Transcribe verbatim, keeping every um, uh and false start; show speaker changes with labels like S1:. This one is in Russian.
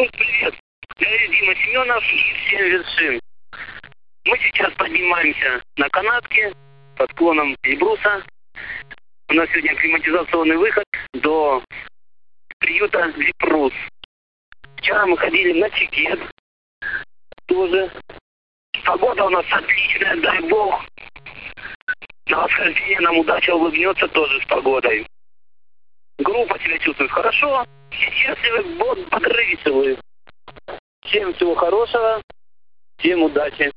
S1: Привет! Я Дима Семенов и всем вершин. Мы сейчас поднимаемся на канатке под склоном Эльбруса. У нас сегодня климатизационный выход до приюта Эльбрус. Вчера мы ходили на Чекет. Тоже. Погода у нас отличная, дай бог. На восхождение нам удача улыбнется тоже с погодой. Группа себя чувствует хорошо. Все счастливы, бодрые, веселые. Всем всего хорошего. Всем удачи.